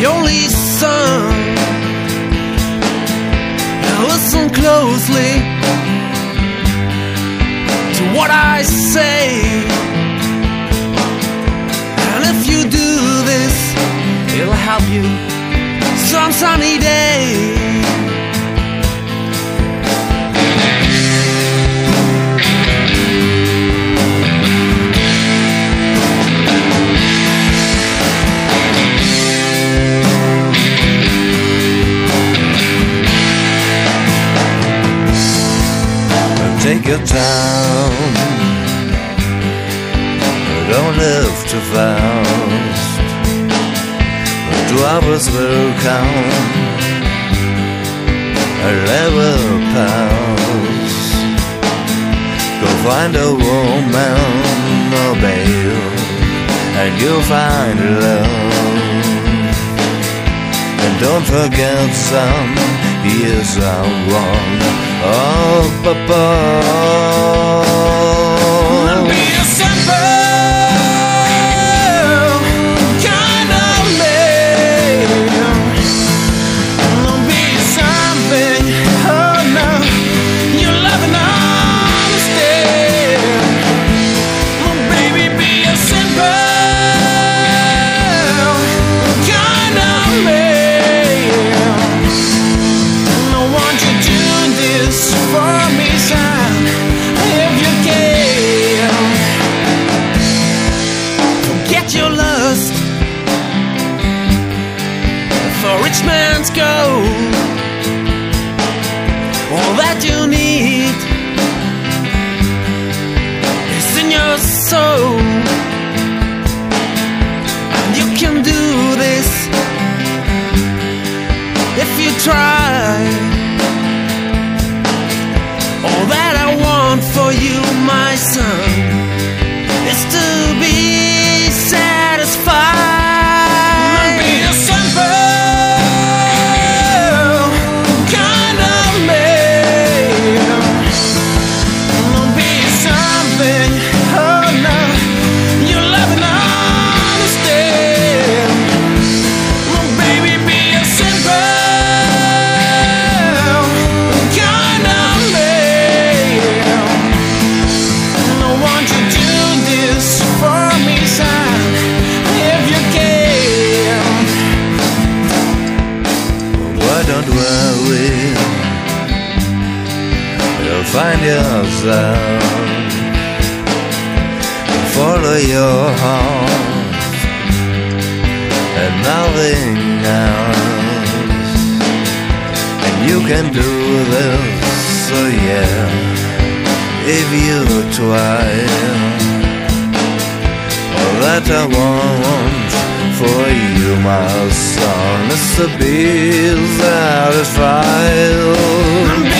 only son. Now listen closely to what I say, and if you do this, it'll help you some sunny day. Take your time, don't live too fast. 2 hours will count, a level pass. Go find a woman, a babe, and you'll find love. And don't forget, son, here's our one. Oh, Papa. Be a simple kind of man. Be something, oh no, you love and understand. Baby, be a simple kind of man. I want you to do this for me, son, if you can. Forget your lust for rich man's gold. All that you need is in your soul, and you can do this if you try. All that I want for you, my son, is to be satisfied. Be a simple kind of man. Be something, oh no, you love and understand. Baby, be a simple kind of man. I want you to do this for me, son, if you can. Why don't worry, you'll find yourself. Follow your heart and nothing else. And you can do this, so yeah, if you try. All that I want for you, my son, is to be satisfied.